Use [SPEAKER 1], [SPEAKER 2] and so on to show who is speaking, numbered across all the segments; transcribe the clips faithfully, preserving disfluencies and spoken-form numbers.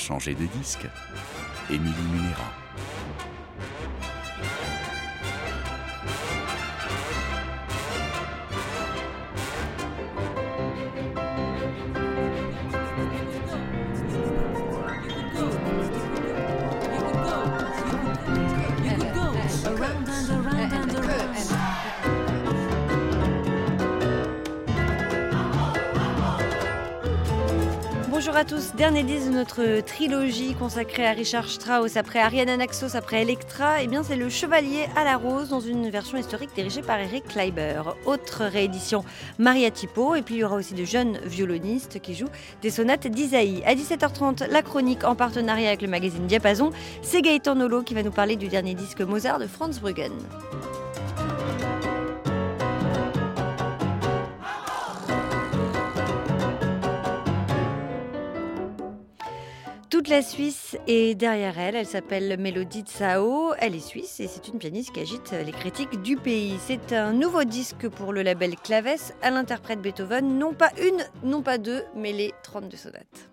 [SPEAKER 1] changer de disque. Émilie Munera.
[SPEAKER 2] Bonjour à tous, dernier disque de notre trilogie consacrée à Richard Strauss, après Ariane Anaxos, après Electra, et bien c'est Le Chevalier à la Rose dans une version historique dirigée par Eric Kleiber. Autre réédition, Maria Tipo, et puis il y aura aussi de jeunes violonistes qui jouent des sonates d'Isaïe. À dix-sept heures trente, la chronique en partenariat avec le magazine Diapason, c'est Gaëtan Nolot qui va nous parler du dernier disque Mozart de Franz Bruggen. Toute la Suisse est derrière elle, elle s'appelle Mélodie Tsao, elle est suisse et c'est une pianiste qui agite les critiques du pays. C'est un nouveau disque pour le label Claves, elle interprète Beethoven, non pas une, non pas deux, mais les trente-deux sonates.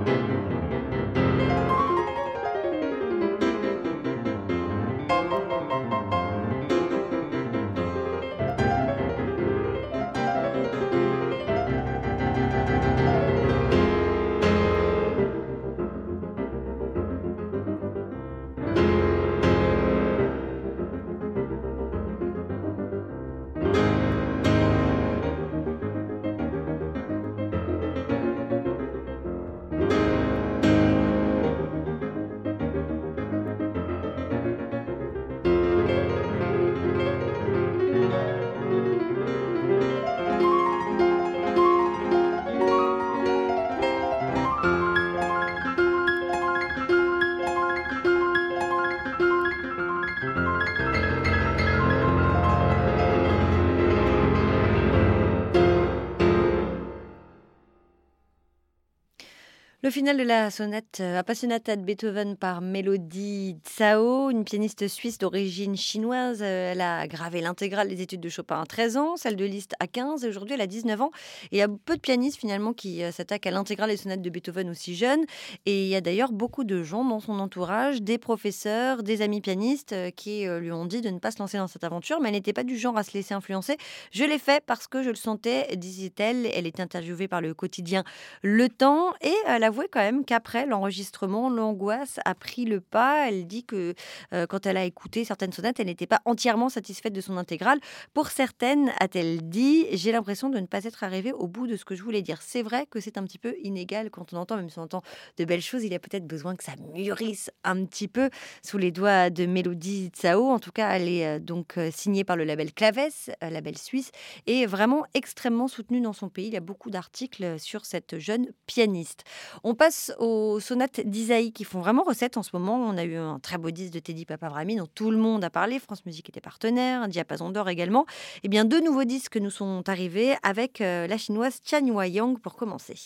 [SPEAKER 2] Le final de la sonate euh, Appassionata de Beethoven par Mélodie Tsao, une pianiste suisse d'origine chinoise. Euh, Elle a gravé l'intégrale des études de Chopin à treize ans, celle de Liszt à quinze, et aujourd'hui elle a dix-neuf ans. Et il y a peu de pianistes finalement qui euh, s'attaquent à l'intégrale des sonates de Beethoven aussi jeunes. Et il y a d'ailleurs beaucoup de gens dans son entourage, des professeurs, des amis pianistes euh, qui euh, lui ont dit de ne pas se lancer dans cette aventure, mais elle n'était pas du genre à se laisser influencer. Je l'ai fait parce que je le sentais, disait-elle. Elle est interviewée par le quotidien Le Temps et elle avouait quand même qu'après l'enregistrement, l'angoisse a pris le pas. Elle dit que euh, quand elle a écouté certaines sonates, elle n'était pas entièrement satisfaite de son intégrale. Pour certaines, a-t-elle dit, j'ai l'impression de ne pas être arrivée au bout de ce que je voulais dire. C'est vrai que c'est un petit peu inégal quand on entend, même si on entend de belles choses, il y a peut-être besoin que ça mûrisse un petit peu sous les doigts de Mélodie Tsao. En tout cas, elle est euh, donc euh, signée par le label Claves, euh, label suisse, et vraiment extrêmement soutenue dans son pays. Il y a beaucoup d'articles sur cette jeune pianiste. On passe aux sonates d'Isaïe qui font vraiment recette en ce moment. On a eu un très beau disque de Teddy Papavrami dont tout le monde a parlé. France Musique était partenaire, un diapason d'or également. Et bien, deux nouveaux disques nous sont arrivés avec euh, la chinoise Tian Huayang pour commencer.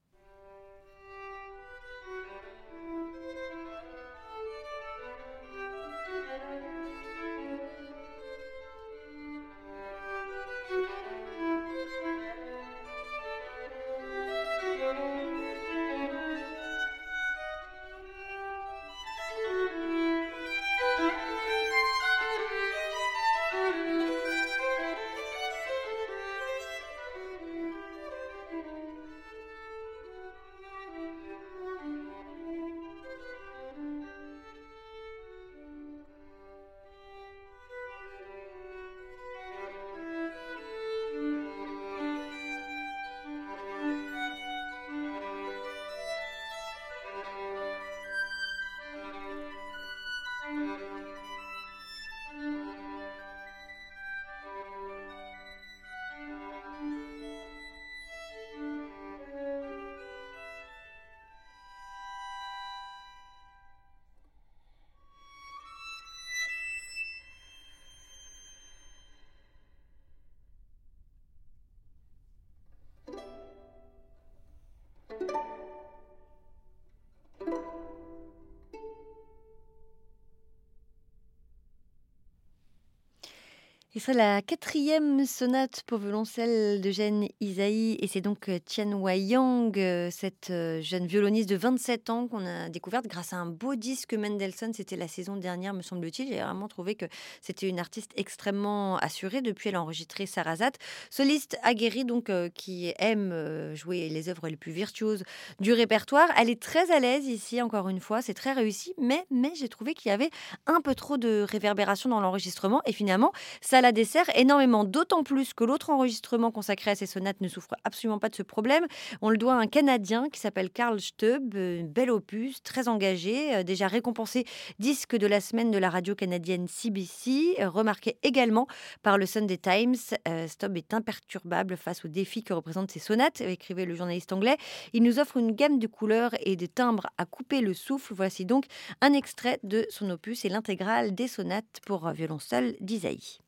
[SPEAKER 2] Ce serait la quatrième sonate pour violoncelle d'Eugène Ysaÿe et c'est donc euh, Tian Huayang, euh, cette euh, jeune violoniste de vingt-sept ans qu'on a découverte grâce à un beau disque Mendelssohn. C'était la saison dernière, me semble-t-il. J'ai vraiment trouvé que c'était une artiste extrêmement assurée. Depuis, elle a enregistré Sarasate, soliste aguerrie donc euh, qui aime euh, jouer les œuvres les plus virtuoses du répertoire. Elle est très à l'aise ici, encore une fois, c'est très réussi, mais, mais j'ai trouvé qu'il y avait un peu trop de réverbération dans l'enregistrement et finalement, ça la dessert énormément, d'autant plus que l'autre enregistrement consacré à ces sonates ne souffre absolument pas de ce problème. On le doit à un Canadien qui s'appelle Carl Steub, euh, bel opus, très engagé, euh, déjà récompensé disque de la semaine de la radio canadienne C B C, euh, remarqué également par le Sunday Times. Euh, Steub est imperturbable face aux défis que représentent ces sonates, écrivait le journaliste anglais. Il nous offre une gamme de couleurs et de timbres à couper le souffle. Voici donc un extrait de son opus et l'intégrale des sonates pour violon seul d'Ysaÿe.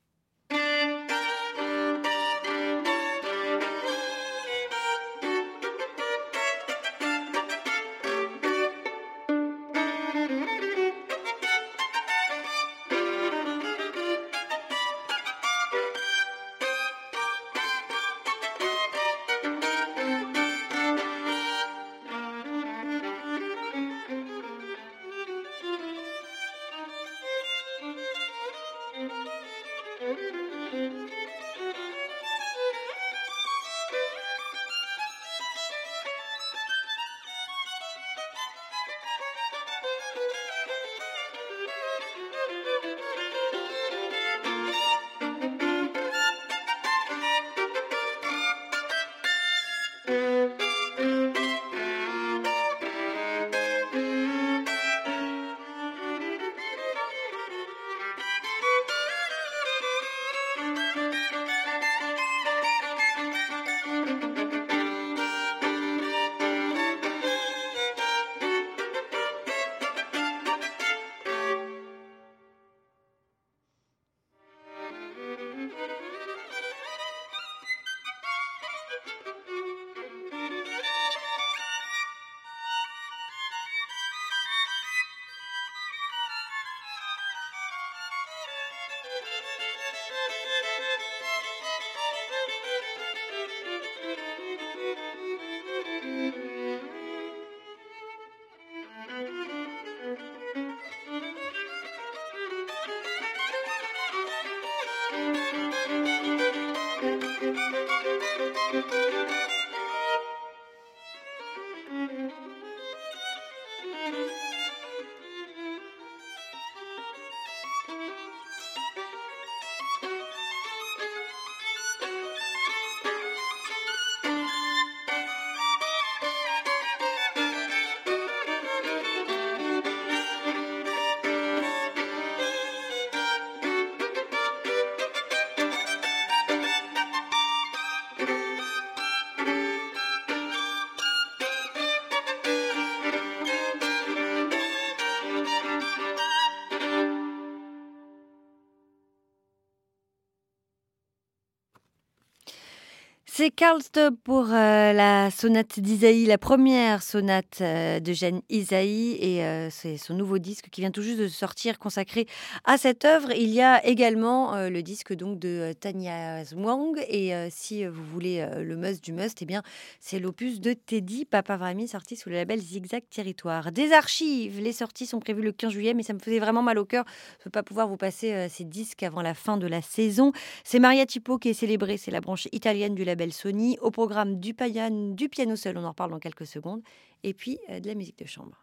[SPEAKER 2] C'est Karl Stopp pour euh, la sonate d'Isaïe, la première sonate euh, de Jeanne Isaïe, et euh, c'est son nouveau disque qui vient tout juste de sortir consacré à cette œuvre. Il y a également euh, le disque donc de euh, Tanya Zwang, et euh, si vous voulez euh, le must du must, eh bien c'est l'opus de Teddy Papavrami sorti sous le label Zigzag Territoire. Des archives, les sorties sont prévues le quinze juillet, mais ça me faisait vraiment mal au cœur de ne pas pouvoir vous passer euh, ces disques avant la fin de la saison. C'est Maria Tipo qui est célébrée, c'est la branche italienne du label Sony. Au programme du, payan, du piano seul, on en reparle dans quelques secondes, et puis euh, de la musique de chambre.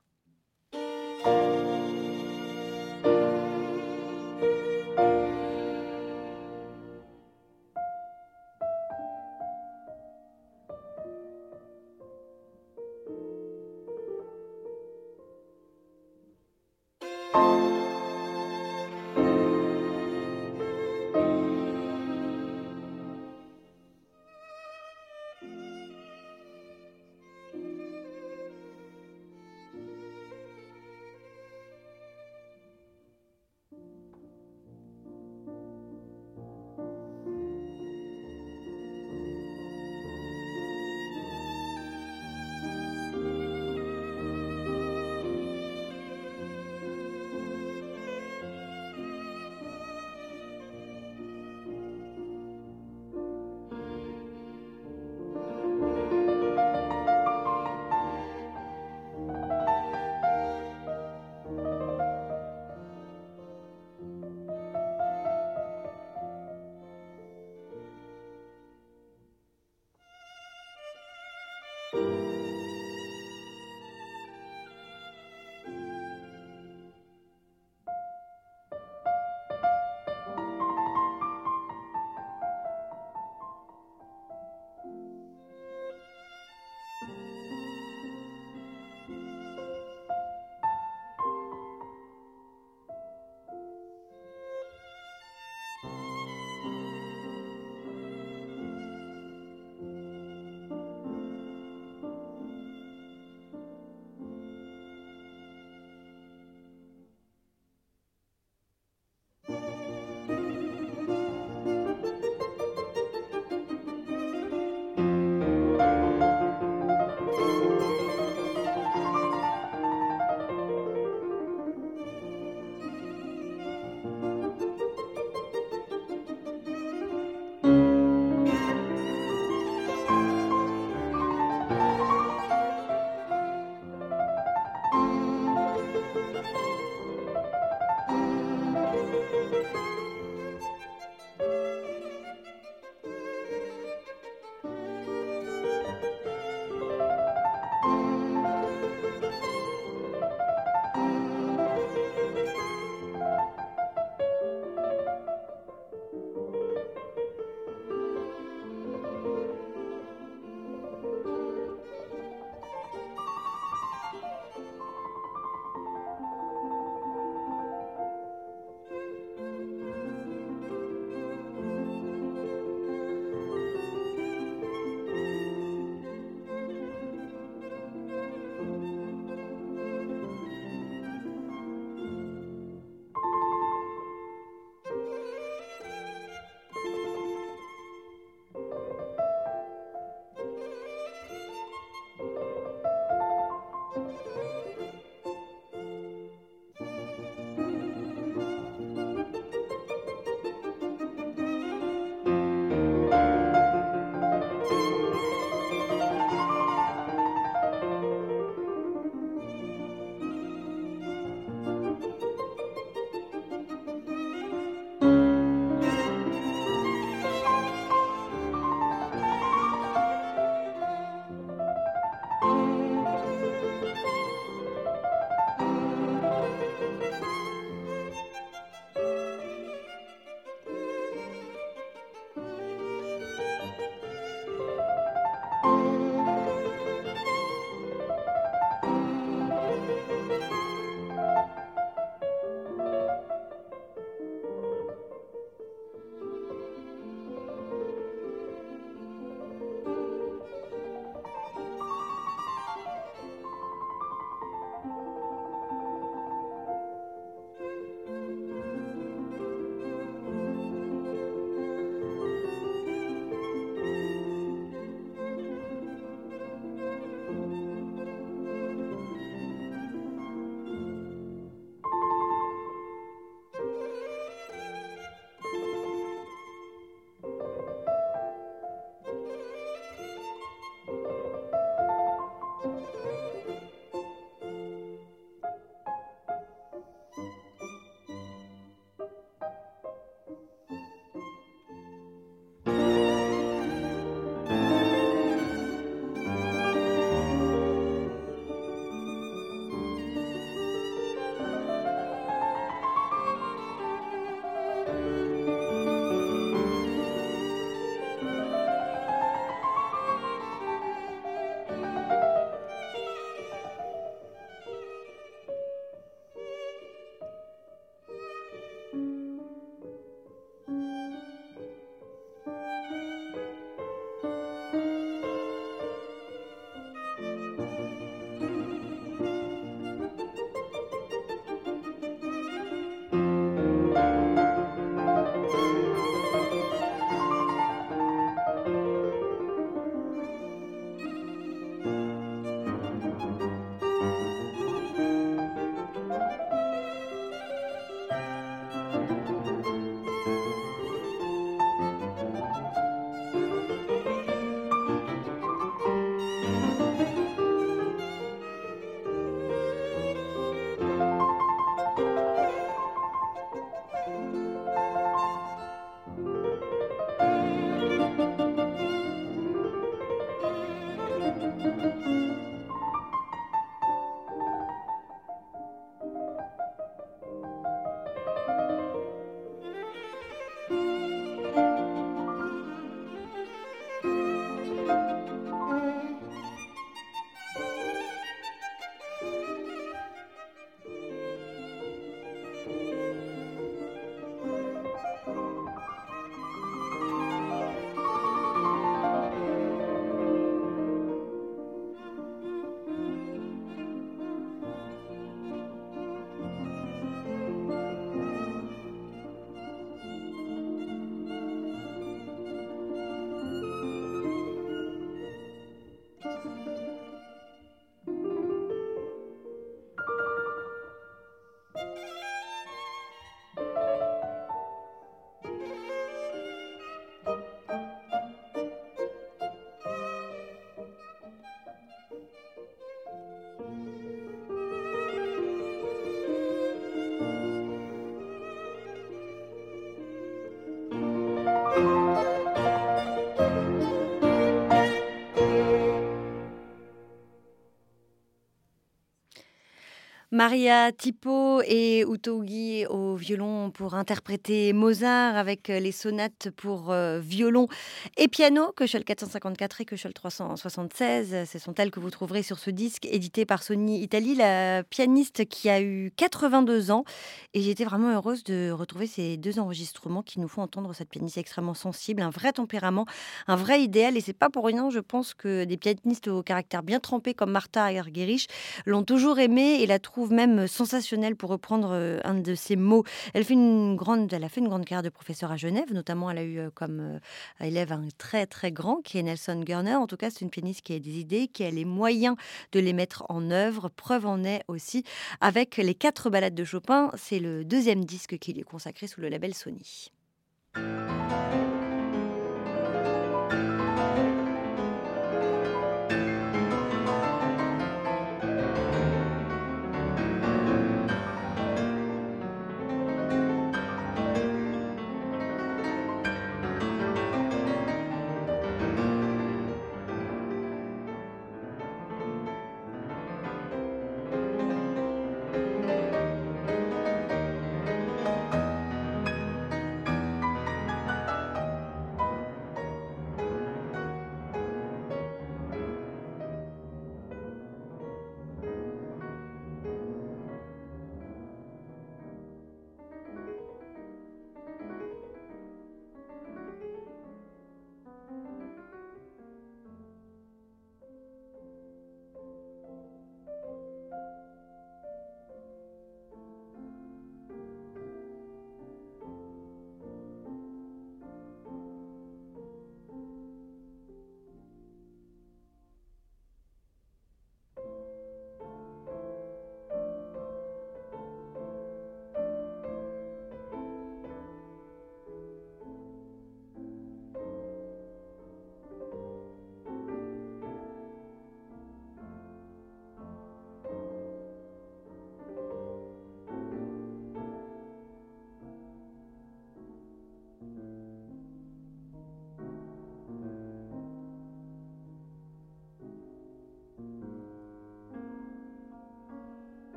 [SPEAKER 2] Maria Tipo et Utogi au violon pour interpréter Mozart avec euh, les sonates pour euh, violon et piano, Köchel quatre cent cinquante-quatre et Köchel trois cent soixante-seize. Ce sont elles que vous trouverez sur ce disque édité par Sony Italie, la pianiste qui a eu quatre-vingt-deux ans. Et j'ai été vraiment heureuse de retrouver ces deux enregistrements qui nous font entendre cette pianiste extrêmement sensible, un vrai tempérament, un vrai idéal. Et c'est pas pour rien, je pense, que des pianistes au caractère bien trempé comme Martha Argerich l'ont toujours aimée et la trouvent même sensationnelle, pour reprendre euh, un de ses mots. Elle, fait une grande, elle a fait une grande carrière de professeur à Genève, notamment elle a eu euh, comme euh, élève un très très grand qui est Nelson Gurner. En tout cas, c'est une pianiste qui a des idées, qui a les moyens de les mettre en œuvre. Preuve en est aussi avec les quatre ballades de Chopin. C'est le deuxième disque qui lui est consacré sous le label Sony.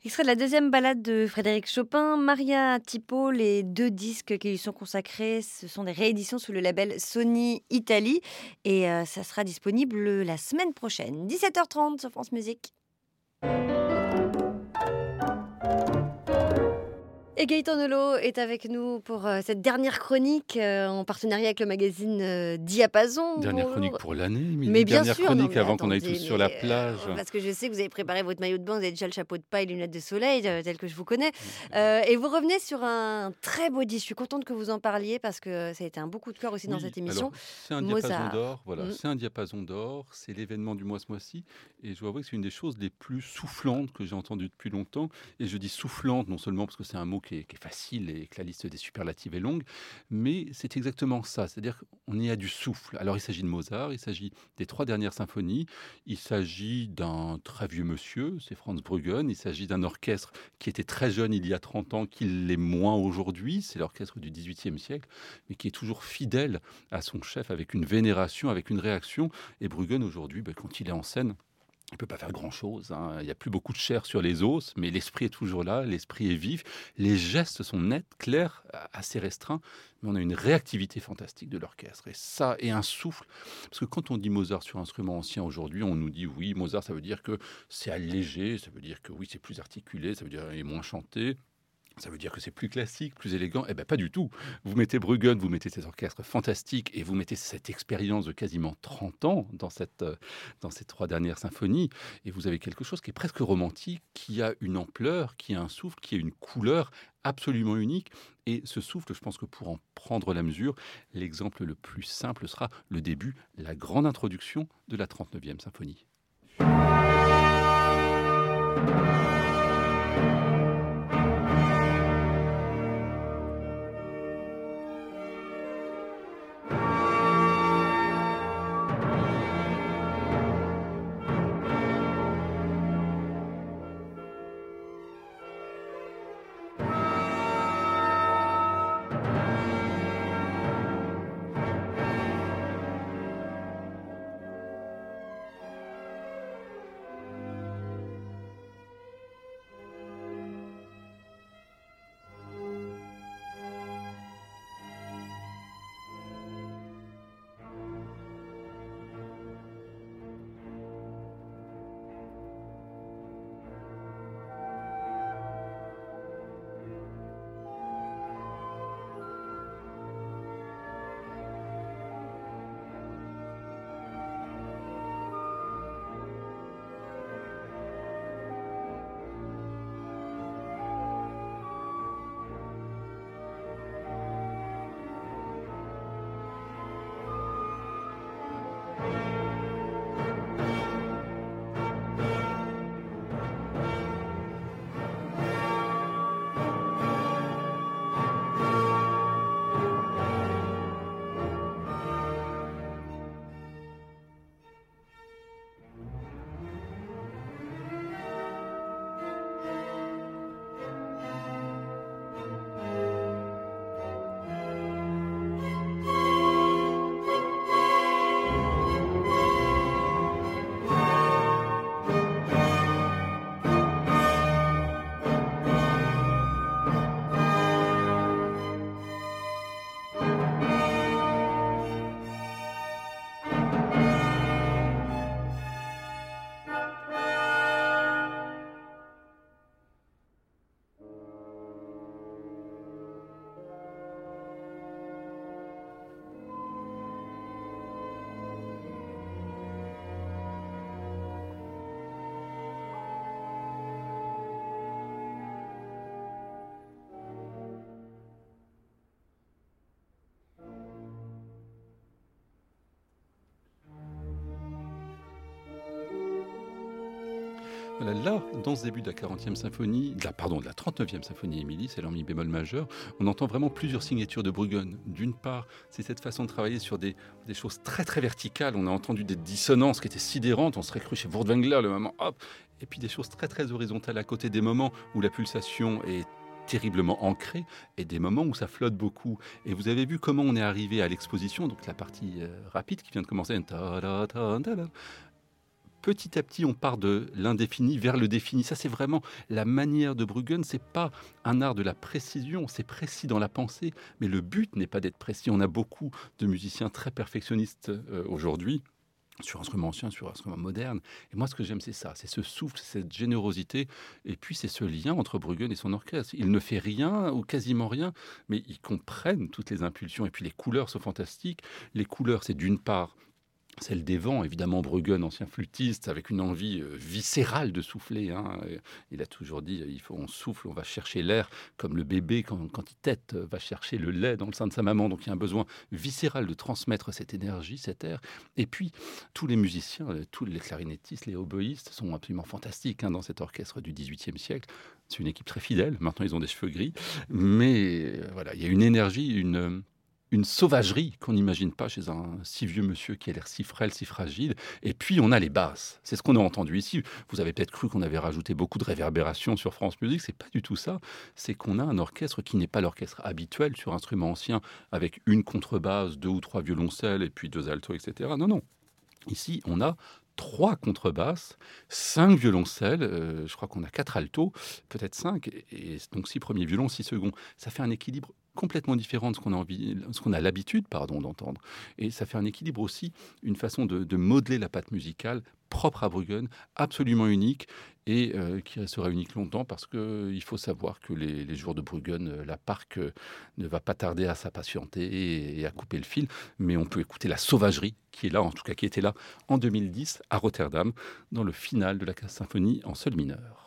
[SPEAKER 2] Extrait de la deuxième ballade de Frédéric Chopin, Maria Tipo, les deux disques qui lui sont consacrés, ce sont des rééditions sous le label Sony Italie et euh, ça sera disponible la semaine prochaine, dix-sept heures trente sur France Musique. Et Gaëtan Nolot est avec nous pour euh, cette dernière chronique euh, en partenariat avec le magazine euh, Diapason.
[SPEAKER 3] Dernière
[SPEAKER 2] Bonjour.
[SPEAKER 3] chronique pour l'année, mais
[SPEAKER 2] Mais bien
[SPEAKER 3] dernière
[SPEAKER 2] sûr,
[SPEAKER 3] chronique
[SPEAKER 2] non, mais
[SPEAKER 3] avant qu'on aille
[SPEAKER 2] attendez,
[SPEAKER 3] tous sur la
[SPEAKER 2] mais, euh,
[SPEAKER 3] plage.
[SPEAKER 2] parce que je sais que vous avez préparé votre maillot de bain, vous avez déjà le chapeau de paille, les lunettes de soleil, euh, tel que je vous connais. Euh, et vous revenez sur un très beau disque. Je suis contente que vous en parliez parce que ça a été un beau coup de cœur aussi dans
[SPEAKER 3] Oui,
[SPEAKER 2] cette émission.
[SPEAKER 3] alors, c'est un
[SPEAKER 2] Mozart.
[SPEAKER 3] diapason d'or, voilà,
[SPEAKER 2] Mm.
[SPEAKER 3] c'est un diapason d'or, c'est l'événement du mois ce mois-ci, et je dois avouer que c'est une des choses les plus soufflantes que j'ai entendues depuis longtemps. Et je dis soufflante non seulement parce que c'est un mot qui est, qui est facile et que la liste des superlative est longue, mais c'est exactement ça, c'est-à-dire qu'on y a du souffle. Alors il s'agit de Mozart, il s'agit des trois dernières symphonies, il s'agit d'un très vieux monsieur, c'est Franz Bruggen, il s'agit d'un orchestre qui était très jeune il y a trente ans, qui l'est moins aujourd'hui, c'est l'orchestre du dix-huitième siècle, mais qui est toujours fidèle à son chef, avec une vénération, avec une réaction. Et Bruggen aujourd'hui, ben, quand il est en scène, il ne peut pas faire grand-chose, hein. Il n'y a plus beaucoup de chair sur les os, mais l'esprit est toujours là, l'esprit est vif, les gestes sont nets, clairs, assez restreints, mais on a une réactivité fantastique de l'orchestre, et ça, et un souffle, parce que quand on dit Mozart sur instrument ancien aujourd'hui, on nous dit oui, Mozart, ça veut dire que c'est allégé, ça veut dire que oui, c'est plus articulé, ça veut dire qu'il est moins chanté, ça veut dire que c'est plus classique, plus élégant. Eh bien, pas du tout. Vous mettez Bruggen, vous mettez cet orchestre fantastique et vous mettez cette expérience de quasiment trente ans dans, cette, euh, dans ces trois dernières symphonies. Et vous avez quelque chose qui est presque romantique, qui a une ampleur, qui a un souffle, qui a une couleur absolument unique. Et ce souffle, je pense que pour en prendre la mesure, l'exemple le plus simple sera le début, la grande introduction de la trente-neuvième symphonie. Voilà, là, dans ce début de la quarantième symphonie, de la, pardon, de la trente-neuvième symphonie Émilie, c'est leur mi bémol majeur, on entend vraiment plusieurs signatures de Bruggen. D'une part, c'est cette façon de travailler sur des, des choses très très verticales. On a entendu des dissonances qui étaient sidérantes, on serait cru chez Furtwängler, le moment hop, et puis des choses très très horizontales à côté, des moments où la pulsation est terriblement ancrée et des moments où ça flotte beaucoup. Et vous avez vu comment on est arrivé à l'exposition, donc la partie euh, rapide qui vient de commencer. petit à petit, on part de l'indéfini vers le défini. Ça, c'est vraiment la manière de Bruggen. C'est pas un art de la précision, c'est précis dans la pensée, mais le but n'est pas d'être précis. On a beaucoup de musiciens très perfectionnistes euh, aujourd'hui, sur instruments anciens, sur instruments modernes. Et moi, ce que j'aime, c'est ça, c'est ce souffle, cette générosité, et puis c'est ce lien entre Bruggen et son orchestre. Il ne fait rien, ou quasiment rien, mais ils comprennent toutes les impulsions, et puis les couleurs sont fantastiques. Les couleurs, c'est d'une part celle des vents, évidemment. Bruggen, ancien flûtiste, avec une envie euh, viscérale de souffler, hein. Il a toujours dit, il faut, on souffle, on va chercher l'air, comme le bébé, quand, quand il tète, va chercher le lait dans le sein de sa maman. Donc il y a un besoin viscéral de transmettre cette énergie, cet air. Et puis, tous les musiciens, euh, tous les clarinettistes, les oboïstes sont absolument fantastiques, hein, dans cet orchestre du dix-huitième siècle. C'est une équipe très fidèle. Maintenant, ils ont des cheveux gris. Mais euh, voilà, il y a une énergie, une... une sauvagerie qu'on n'imagine pas chez un si vieux monsieur qui a l'air si frêle, si fragile. Et puis, on a les basses. C'est ce qu'on a entendu ici. Vous avez peut-être cru qu'on avait rajouté beaucoup de réverbération sur France Musique. C'est pas du tout ça. C'est qu'on a un orchestre qui n'est pas l'orchestre habituel sur instruments anciens, avec une contrebasse, deux ou trois violoncelles, et puis deux altos, et cetera. Non, non. Ici, on a trois contrebasses, cinq violoncelles, euh, je crois qu'on a quatre altos, peut-être cinq, et donc six premiers violons, six seconds. Ça fait un équilibre complètement différent de ce qu'on a, envie, ce qu'on a l'habitude pardon, d'entendre. Et ça fait un équilibre aussi, une façon de, de modeler la patte musicale propre à Bruggen, absolument unique, et euh, qui restera unique longtemps, parce qu'il faut savoir que les, les jours de Bruggen, euh, la Parc euh, ne va pas tarder à s'impatienter et, et à couper le fil, mais on peut écouter la sauvagerie qui est là, en tout cas qui était là en deux mille dix à Rotterdam, dans le final de la symphonie en sol mineur.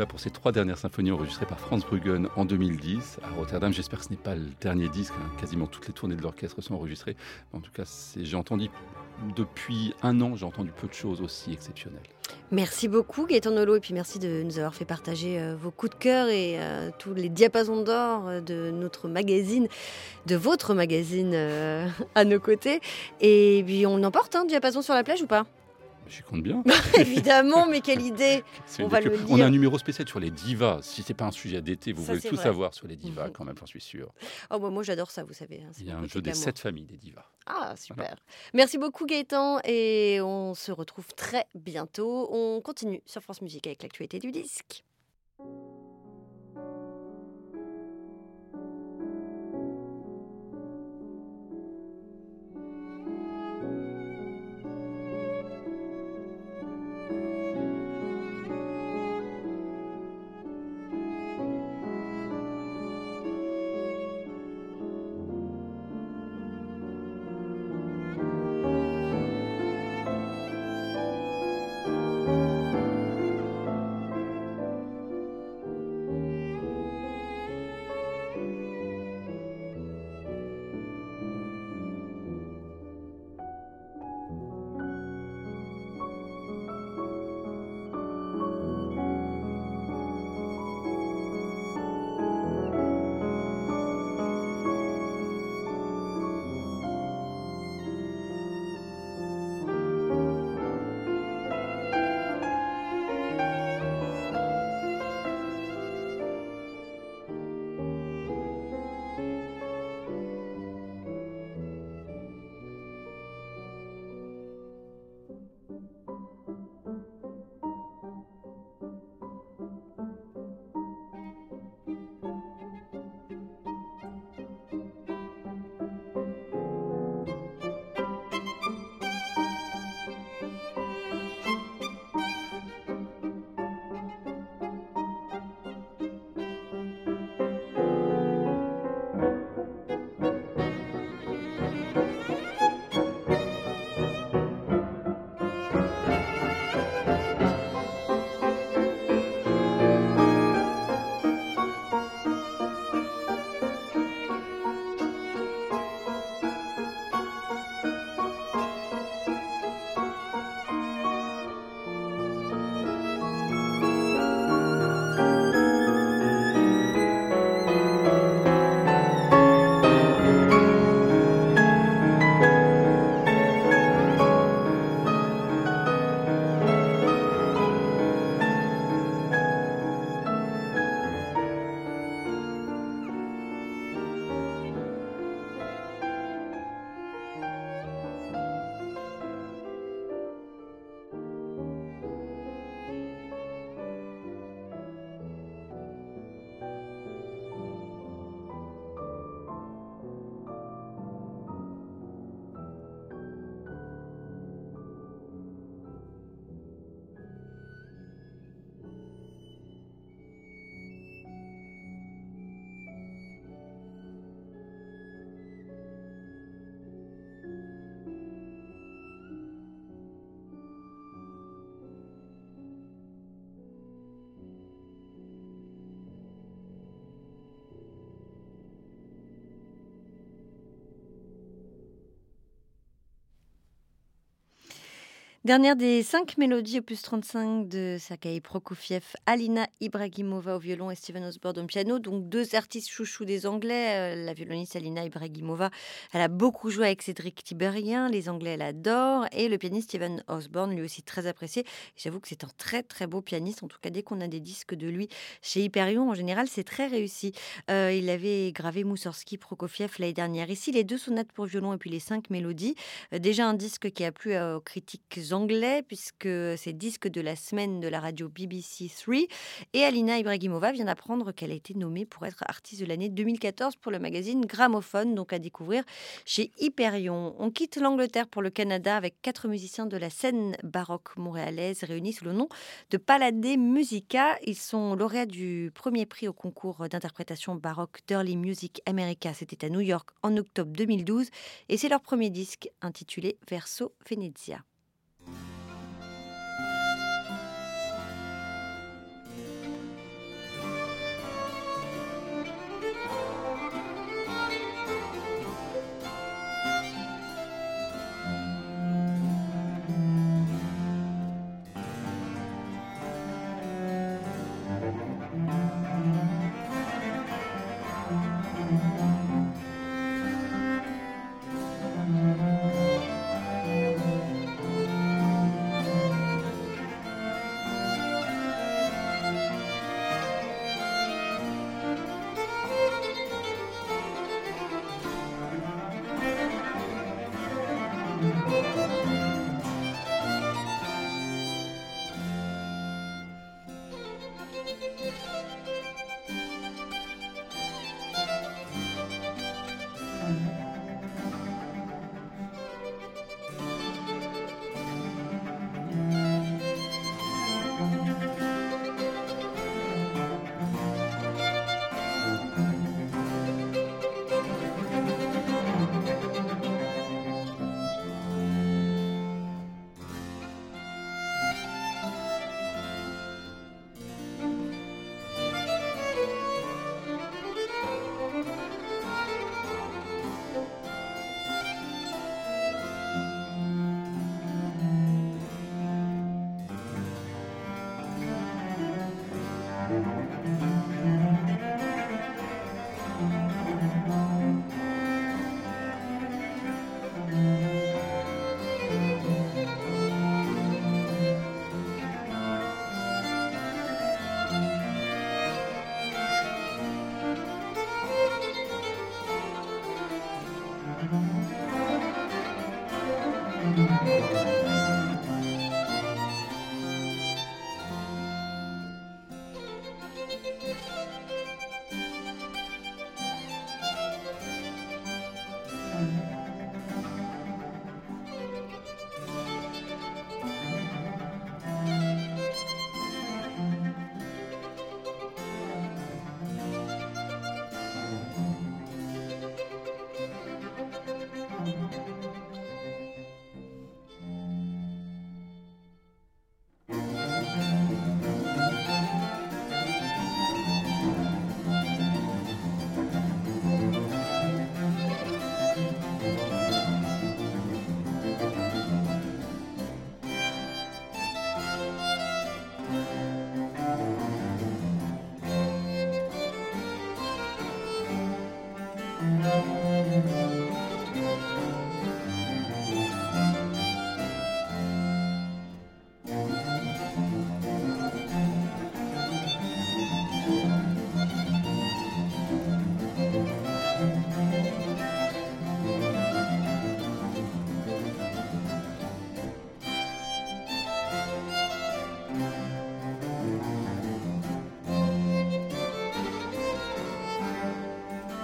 [SPEAKER 3] voilà pour ces trois dernières symphonies enregistrées par Franz Bruggen en deux mille dix à Rotterdam. J'espère que ce n'est pas le dernier disque, hein. Quasiment toutes les tournées de l'orchestre sont enregistrées. En tout cas, c'est, j'ai entendu depuis un an, j'ai entendu peu de choses aussi exceptionnelles.
[SPEAKER 2] Merci beaucoup Gaëtan Nolot et puis merci de nous avoir fait partager euh, vos coups de cœur et euh, tous les diapasons d'or euh, de notre magazine, de votre magazine euh, à nos côtés. Et puis on emporte un diapason sur la plage ou pas?
[SPEAKER 3] J'y compte bien.
[SPEAKER 2] Évidemment, mais quelle idée.
[SPEAKER 3] C'est
[SPEAKER 2] On va
[SPEAKER 3] que-
[SPEAKER 2] le lire.
[SPEAKER 3] On a un numéro spécial sur les divas. Si c'est pas un sujet d'été, vous
[SPEAKER 2] Ça,
[SPEAKER 3] voulez
[SPEAKER 2] c'est
[SPEAKER 3] tout
[SPEAKER 2] vrai.
[SPEAKER 3] savoir sur les divas quand même, j'en suis sûr.
[SPEAKER 2] Oh, moi, moi j'adore ça, vous savez. hein, c'est
[SPEAKER 3] Il y a
[SPEAKER 2] mon
[SPEAKER 3] un
[SPEAKER 2] côté
[SPEAKER 3] jeu des
[SPEAKER 2] glamour.
[SPEAKER 3] sept familles des divas.
[SPEAKER 2] Ah, super. Merci beaucoup Gaëtan et on se retrouve très bientôt. On continue sur France Musique avec l'actualité du disque. Dernière des cinq mélodies opus trente-cinq de Sergueï Prokofiev, Alina Ibragimova au violon et Steven Osborne au piano, donc deux artistes chouchous des Anglais. Euh, La violoniste Alina Ibragimova, elle a beaucoup joué avec Cédric Tiberghien, les Anglais l'adorent, et le pianiste Steven Osborne, lui aussi très apprécié. J'avoue que c'est un très très beau pianiste, en tout cas dès qu'on a des disques de lui chez Hyperion, en général c'est très réussi. Euh, il avait gravé Moussorgsky, Prokofiev l'année dernière. Ici, les deux sonates pour violon et puis les cinq mélodies. Euh, déjà un disque qui a plu euh, aux critiques anglais, puisque c'est disque de la semaine de la radio B B C trois. Et Alina Ibragimova vient d'apprendre qu'elle a été nommée pour être artiste de l'année deux mille quatorze pour le magazine Gramophone, donc à découvrir chez Hyperion. On quitte l'Angleterre pour le Canada avec quatre musiciens de la scène baroque montréalaise réunis sous le nom de Paladé Musica. Ils sont lauréats du premier prix au concours d'interprétation baroque d'Early Music America. C'était à New York en octobre deux mille douze et c'est leur premier disque intitulé Verso Venezia.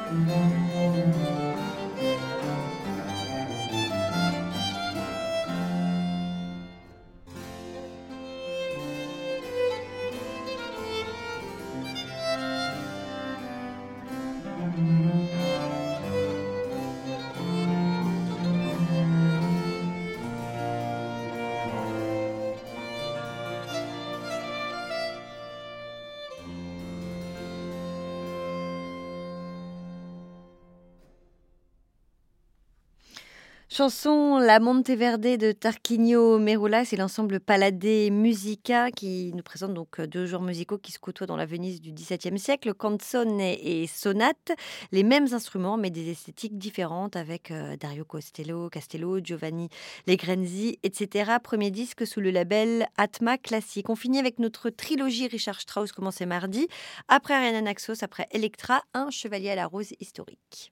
[SPEAKER 2] Chanson La Monteverde de Tarquinio Merola, c'est l'ensemble Paladé Musica qui nous présente donc deux genres musicaux qui se côtoient dans la Venise du dix-septième siècle, canzone et sonate, les mêmes instruments mais des esthétiques différentes avec euh, Dario Costello, Castello, Giovanni Legrenzi, et cetera. Premier disque sous le label Atma Classique. On finit avec notre trilogie Richard Strauss commencée mardi, après Ariana Naxos, après Electra, un chevalier à la rose historique.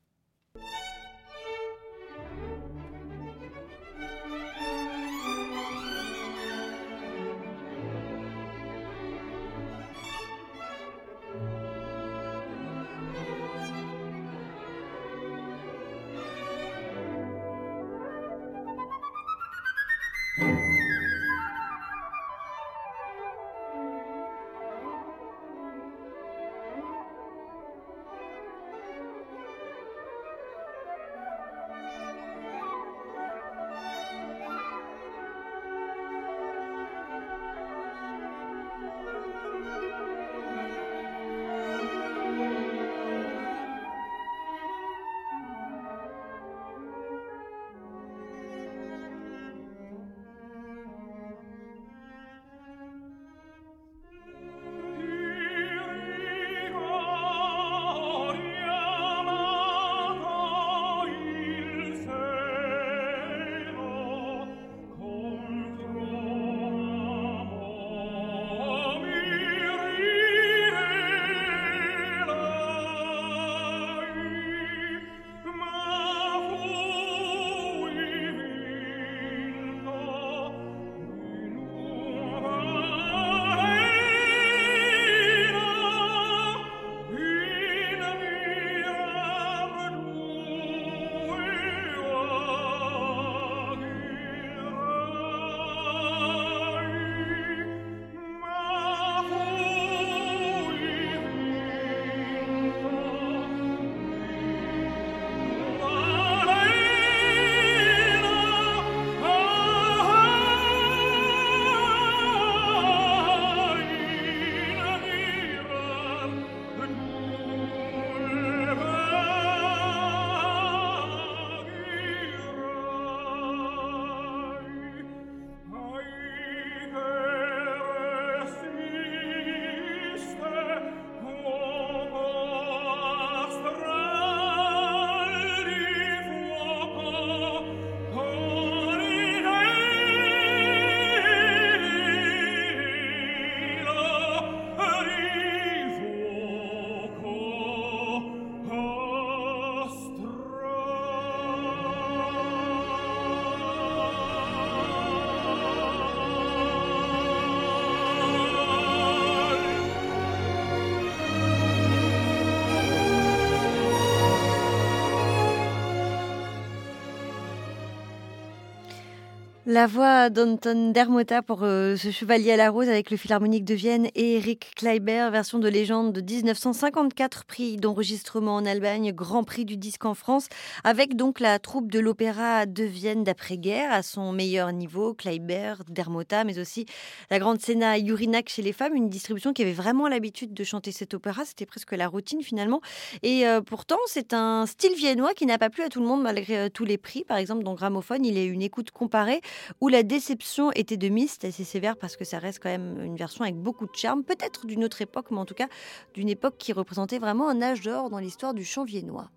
[SPEAKER 2] La voix d'Anton Dermota pour euh, ce Chevalier à la rose avec le Philharmonique de Vienne et Eric Kleiber, version de légende de dix-neuf cent cinquante-quatre, prix d'enregistrement en Allemagne, Grand Prix du disque en France, avec donc la troupe de l'opéra de Vienne d'après-guerre à son meilleur niveau, Kleiber, Dermota, mais aussi la grande Sena Jurinak chez les femmes, une distribution qui avait vraiment l'habitude de chanter cet opéra, c'était presque la routine finalement, et euh, pourtant c'est un style viennois qui n'a pas plu à tout le monde malgré euh, tous les prix. Par exemple dans Gramophone, il y a eu une écoute comparée où la déception était de Mise, c'est assez sévère parce que ça reste quand même une version avec beaucoup de charme, peut-être d'une autre époque, mais en tout cas d'une époque qui représentait vraiment un âge d'or dans l'histoire du chant viennois.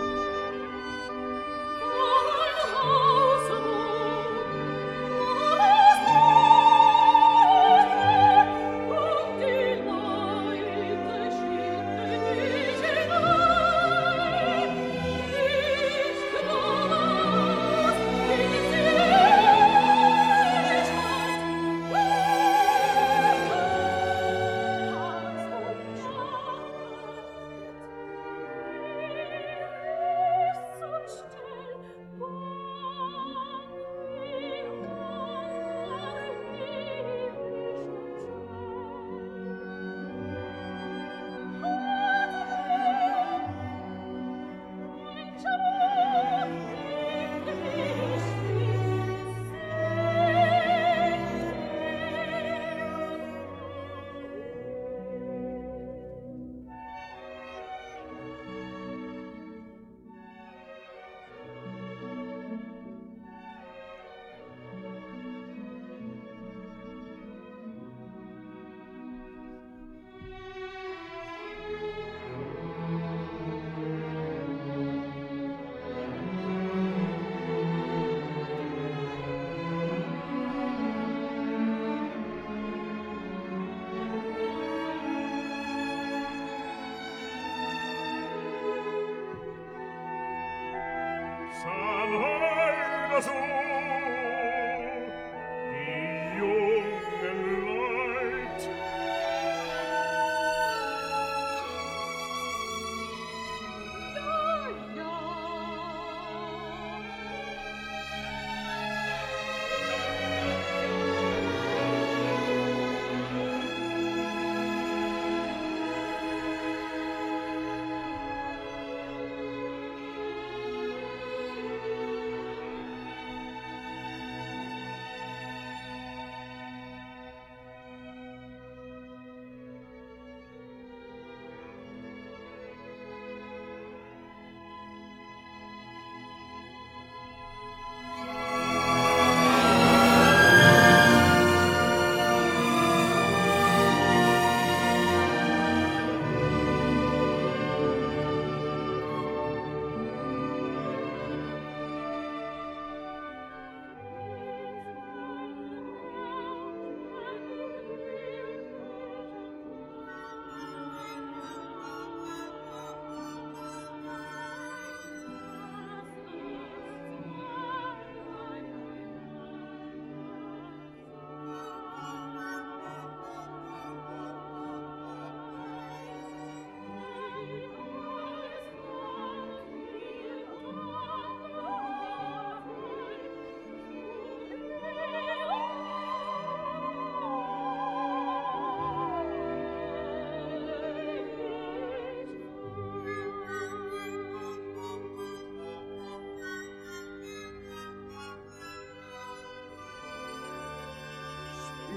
[SPEAKER 4] Oh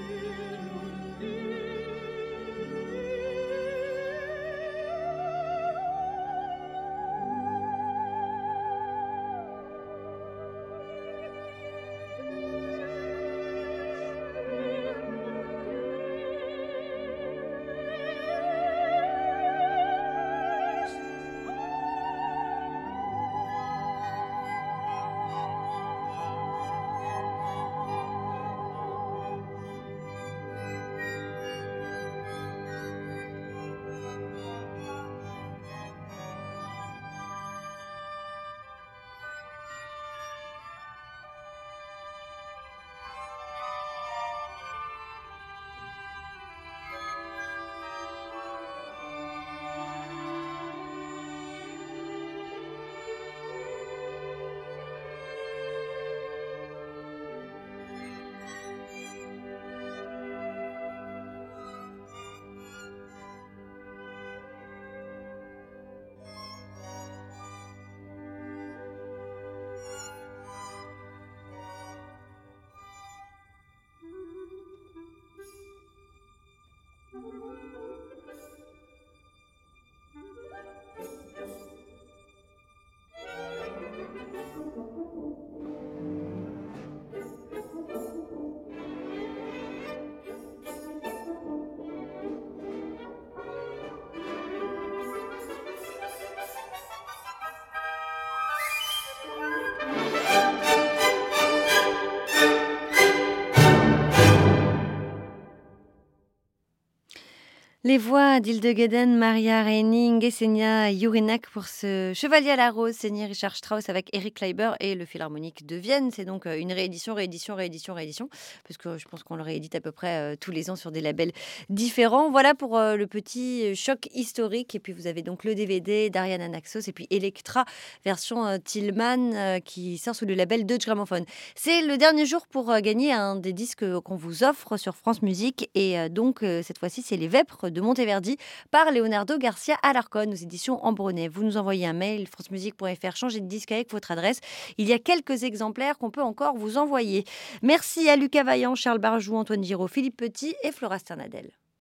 [SPEAKER 2] Les voix d'Hildegeden, Maria Reining et Senia Jurinak pour ce Chevalier à la rose, signé Richard Strauss avec Eric Kleiber et le Philharmonique de Vienne. C'est donc une réédition, réédition, réédition, réédition, parce que je pense qu'on le réédite à peu près tous les ans sur des labels différents. Voilà pour le petit choc historique. Et puis vous avez donc le D V D d'Ariane Anaxos et puis Electra, version Tillman, qui sort sous le label Deutsche Grammophon. C'est le dernier jour pour gagner un des disques qu'on vous offre sur France Musique. Et donc cette fois-ci, c'est les Vêpres de Monteverdi par Leonardo Garcia Alarcón aux éditions Ambronay. Vous nous envoyez un mail francemusique point f r, changez de disque avec votre adresse. Il y a quelques exemplaires qu'on peut encore vous envoyer. Merci à Lucas Vaillant, Charles Barjou, Antoine Giraud, Philippe Petit et Flora Sternadel.